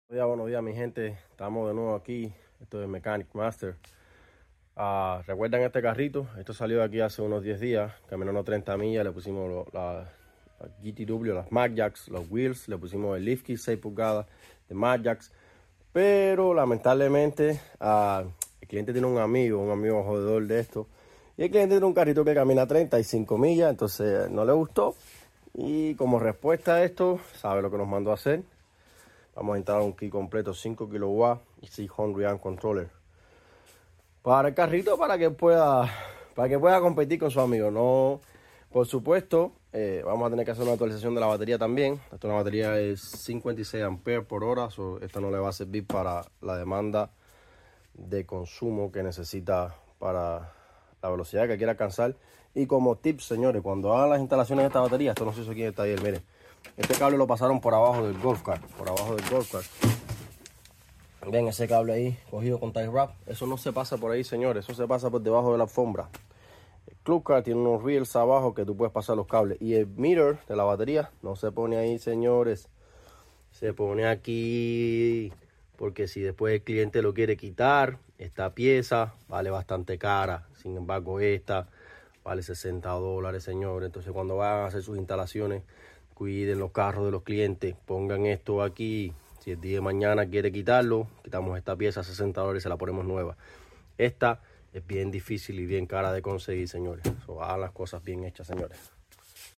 Buenos días mi gente, estamos de nuevo aquí, esto es Mechanic Master. ¿Recuerdan este carrito? Esto salió de aquí hace unos 10 días, caminó unos 30 millas, le pusimos la GTW, las Mad Jacks, los wheels, le pusimos el lift kit 6 pulgadas de Mad Jacks, pero lamentablemente el cliente tiene un amigo jodedor de esto, y el cliente tiene un carrito que camina 35 millas, entonces no le gustó, y como respuesta a esto, sabe lo que nos mandó a hacer. Vamos a instalar un kit completo 5 kW y 600 amp controller para el carrito, para que pueda competir con su amigo. No, por supuesto, vamos a tener que hacer una actualización de la batería también. Esta una batería es 56 amperes por hora, esta no le va a servir para la demanda de consumo que necesita para la velocidad que quiere alcanzar. Y como tips, señores, cuando hagan las instalaciones de esta batería, esto no se hizo aquí en el taller, miren, este cable lo pasaron por abajo del golf cart, Ven ese cable ahí cogido con tie wrap. Eso no se pasa por ahí, señores, eso se pasa por debajo de la alfombra. El club car tiene unos reels abajo que tú puedes pasar los cables, y el meter de la batería no se pone ahí, señores, se pone aquí, porque si después el cliente lo quiere quitar, esta pieza vale bastante cara. Sin embargo, esta vale $60, señores. Entonces, cuando van a hacer sus instalaciones, cuiden los carros de los clientes, pongan esto aquí. Si el día de mañana quiere quitarlo, quitamos esta pieza a $60 y se la ponemos nueva. Esta es bien difícil y bien cara de conseguir, señores. Hagan las cosas bien hechas, señores.